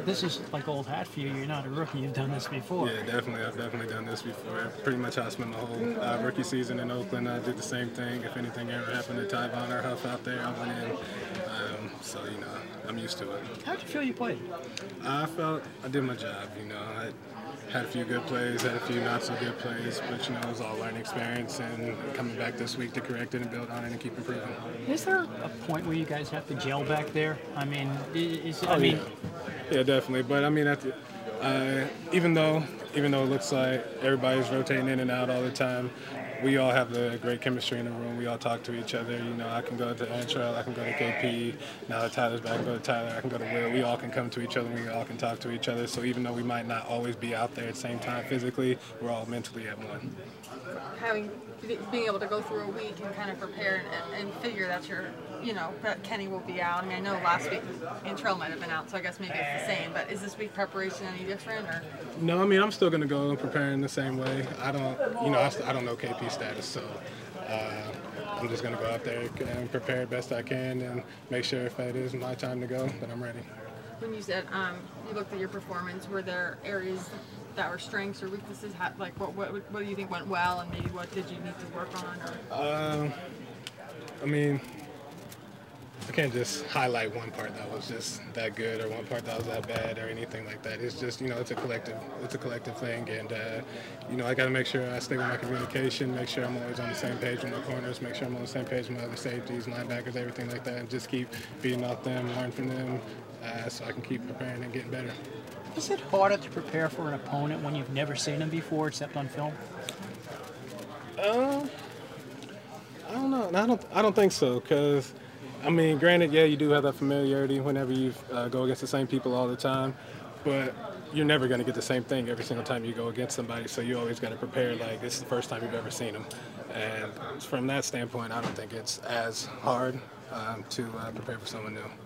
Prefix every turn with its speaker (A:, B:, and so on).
A: but this is like old hat for you. You're not a rookie. You've done this before.
B: Yeah, definitely. I've definitely done this before. Pretty much how I spent my whole rookie season in Oakland. I did the same thing. If anything ever happened to Tyvon or Huff out there, I went in. So, I'm used to it.
A: How'd you feel you played?
B: I felt I did my job. I had a few good plays, had a few not so good plays, but it was all learning experience and coming back this week to correct it and build on it and keep improving.
A: Is there a point where you guys have to gel back there? I mean,
B: Yeah, definitely. But I mean, even though it looks like everybody's rotating in and out all the time, we all have the great chemistry in the room. We all talk to each other. I can go to Antrell, I can go to KP. Now that Tyler's back, I can go to Tyler, I can go to Will. We all can come to each other. We all can talk to each other. So even though we might not always be out there at the same time physically, we're all mentally at one.
C: Being able to go through a week and kind of prepare and figure that that Kenny will be out. I mean, I know last week Antrell might have been out, so I guess maybe it's the same. But is this week preparation any different? Or?
B: No, I mean, I'm still going to go and prepare in the same way. I don't know KP status, so I'm just going to go out there and prepare best I can and make sure if it is my time to go, that I'm ready.
C: When you said you looked at your performance, were there areas that were strengths or weaknesses? What do you think went well, and maybe what did you need to work on?
B: I mean, I can't just highlight one part that was just that good or one part that was that bad or anything like that. It's just, it's a collective thing, and I got to make sure I stay with my communication, make sure I'm always on the same page with my corners, make sure I'm on the same page with my other safeties, linebackers, everything like that, and just keep beating off them, learn from them, so I can keep preparing and getting better.
A: Is it harder to prepare for an opponent when you've never seen them before, except on film?
B: I don't know. I don't think so, because I mean, granted, yeah, you do have that familiarity whenever you go against the same people all the time, but you're never going to get the same thing every single time you go against somebody, so you always got to prepare like this is the first time you've ever seen them. And from that standpoint, I don't think it's as hard to prepare for someone new.